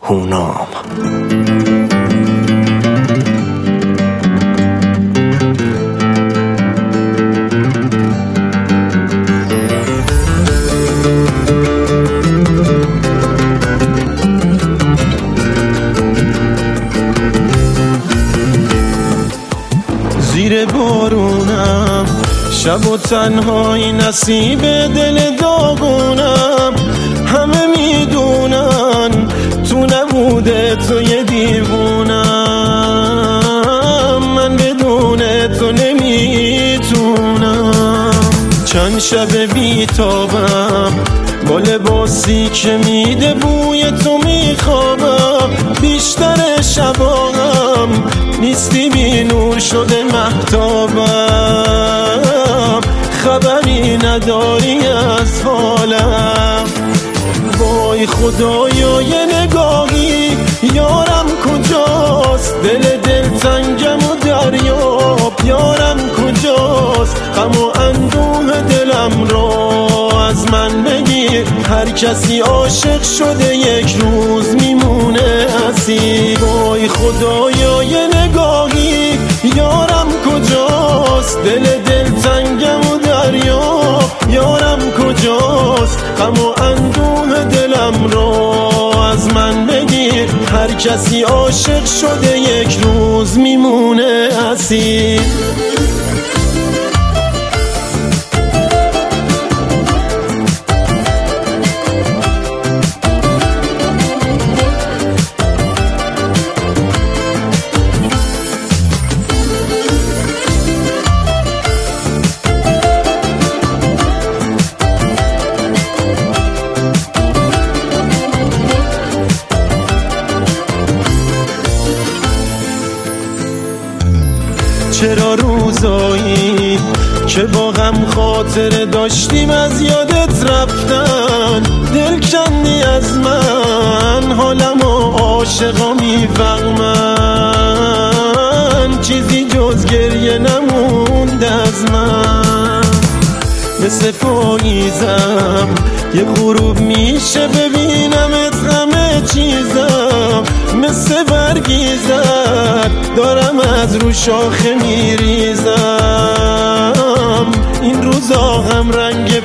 هونام. زیر بارونم شب و تنهایی نصیب دل داغونم. همه میدونن تو نبوده تو یه دیوونم. من بدون تو نمیتونم. چند شب بیتابم با لباسی که میده بوی تو میخوابم. بیشتر شبام نیستی بی نور شده مهتابم. خبری نداری از حالم. وای خدایا یه نگاهی یارم کجاست؟ دل تنگم و دریاب یارم کجاست؟ غم و اندوه دلم رو از من بگیر. هر کسی عاشق شده یک روز میمونه اسیر. وای خدایا یه نگاهی یارم کجاست؟ دل تنگم و دریاب یارم کجاست؟ غم و اندوه دلم رو از من بگیر. هر کسی عاشق شده یک روز میمونه اسیر. چرا روزایی که با غم خاطره داشتیم از یادت رفتن؟ دل کندی از من حالم و عاشقا میفهمن. چیزی جز گریه نموند از من. مثل پاییزم یه غروب میشه ببینمت همه چیزم. مثل برگیزد دارم از رو شاخه میریزم. این روزا هم رنگ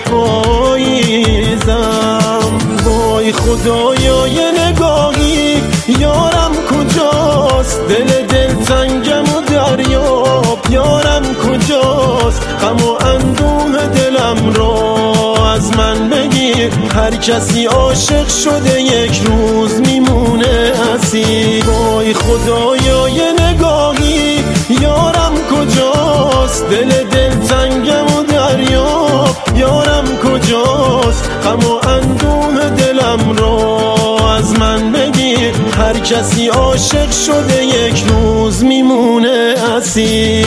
پاییزم. وای خدایا یه نگاهی یارم کجاست؟ دل تنگم و دریاب یارم کجاست؟ غم و اندوه دلم رو از من بگیر. هر کسی عاشق شده یک روز میمونه اسیر. وای خدایا یه نگاهی یارم کجاست؟ دل تنگم و دریاب یارم کجاست؟ غم و اندوه دلم رو از من بگیر. هر کسی عاشق شده یک روز میمونه اسیر.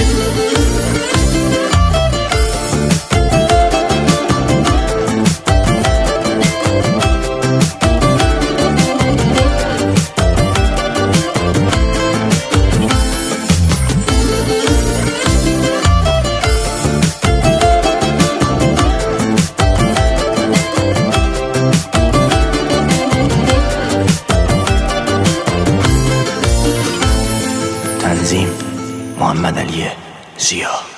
تنظیم محمد علی ضیا.